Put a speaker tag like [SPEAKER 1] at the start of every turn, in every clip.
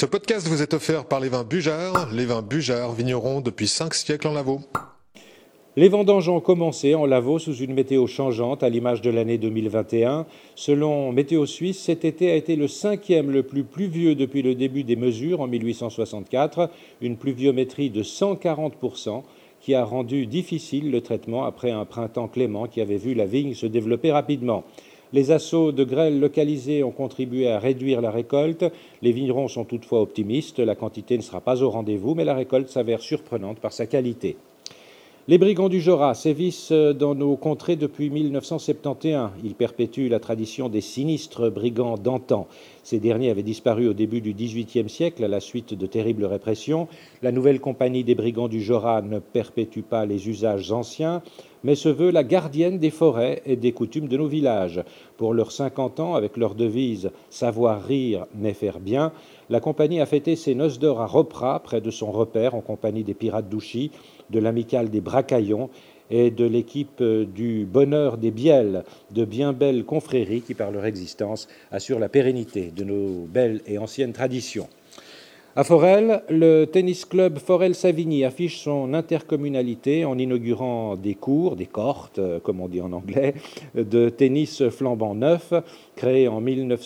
[SPEAKER 1] Ce podcast vous est offert par les vins Bujard, vignerons depuis 5 siècles en Lavaux.
[SPEAKER 2] Les vendanges ont commencé en Lavaux sous une météo changeante à l'image de l'année 2021. Selon Météo Suisse, cet été a été le 5e le plus pluvieux depuis le début des mesures en 1864, une pluviométrie de 140% qui a rendu difficile le traitement après un printemps clément qui avait vu la vigne se développer rapidement. Les assauts de grêle localisés ont contribué à réduire la récolte. Les vignerons sont toutefois optimistes. La quantité ne sera pas au rendez-vous, mais la récolte s'avère surprenante par sa qualité. Les brigands du Jorat sévissent dans nos contrées depuis 1971. Ils perpétuent la tradition des sinistres brigands d'antan. Ces derniers avaient disparu au début du XVIIIe siècle à la suite de terribles répressions. La nouvelle compagnie des brigands du Jorat ne perpétue pas les usages anciens, mais se veut la gardienne des forêts et des coutumes de nos villages. Pour leurs 50 ans, avec leur devise « Savoir rire, mais faire bien », la compagnie a fêté ses noces d'or à Ropra, près de son repère, en compagnie des pirates d'Ouchy, de l'amicale des Bracaillons et de l'équipe du Bonheur des Bielles, de bien belles confréries qui, par leur existence, assurent la pérennité de nos belles et anciennes traditions. À Forel, le tennis club Forel-Savigny affiche son intercommunalité en inaugurant des cours, des courts, comme on dit en anglais, de tennis flambant neuf, créés en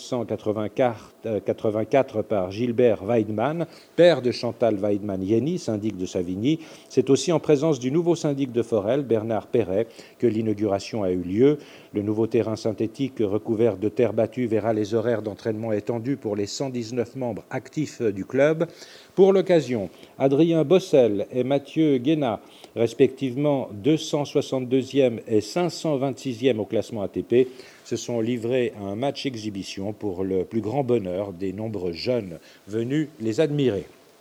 [SPEAKER 2] 1984 par Gilbert Weidmann, père de Chantal Weidmann-Yenny, syndic de Savigny. C'est aussi en présence du nouveau syndic de Forel, Bernard Perret, que l'inauguration a eu lieu. Le nouveau terrain synthétique recouvert de terre battue verra les horaires d'entraînement étendus pour les 119 membres actifs du club. Pour l'occasion, Adrien Bossel et Mathieu Guénat, respectivement 262e et 526e au classement ATP, se sont livrés à un match exhibition pour le plus grand bonheur des nombreux jeunes venus les admirer.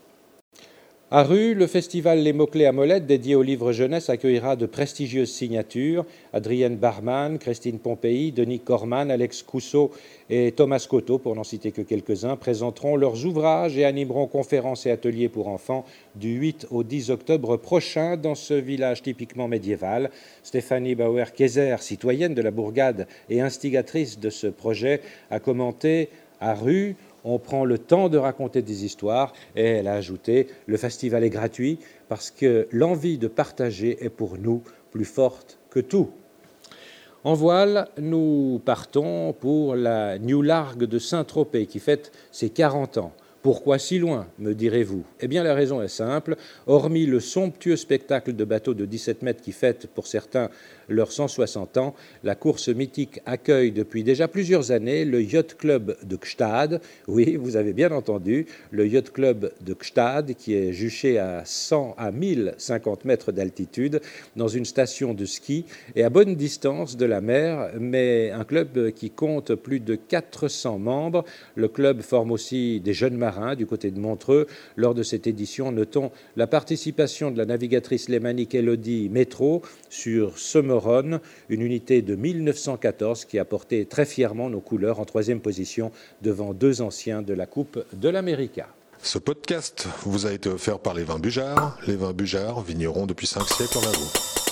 [SPEAKER 2] À Rue, le festival Les Mots-Clés à Molette, dédié au livre jeunesse, accueillera de prestigieuses signatures. Adrienne Barman, Christine Pompéi, Denis Corman, Alex Cousseau et Thomas Cotto, pour n'en citer que quelques-uns, présenteront leurs ouvrages et animeront conférences et ateliers pour enfants du 8 au 10 octobre prochain dans ce village typiquement médiéval. Stéphanie Bauer-Kayser, citoyenne de la bourgade et instigatrice de ce projet, a commenté à Rue. On prend le temps de raconter des histoires et elle a ajouté « Le festival est gratuit parce que l'envie de partager est pour nous plus forte que tout ». En voile, nous partons pour la New Largue de Saint-Tropez qui fête ses 40 ans. Pourquoi si loin, me direz-vous ? Eh bien, la raison est simple. Hormis le somptueux spectacle de bateaux de 17 mètres qui fête, pour certains, leurs 160 ans, la course mythique accueille depuis déjà plusieurs années le Yacht Club de Gstaad. Oui, vous avez bien entendu, le Yacht Club de Gstaad, qui est juché à 1050 mètres d'altitude, dans une station de ski et à bonne distance de la mer, mais un club qui compte plus de 400 membres. Le club forme aussi des jeunes marins du côté de Montreux. Lors de cette édition, notons la participation de la navigatrice lémanique Élodie Métro sur Semeronne, une unité de 1914 qui a porté très fièrement nos couleurs en 3e position devant 2 anciens de la Coupe de l'América.
[SPEAKER 1] Ce podcast vous a été offert par les vins Bujard, vignerons depuis 5 siècles en Lavaux.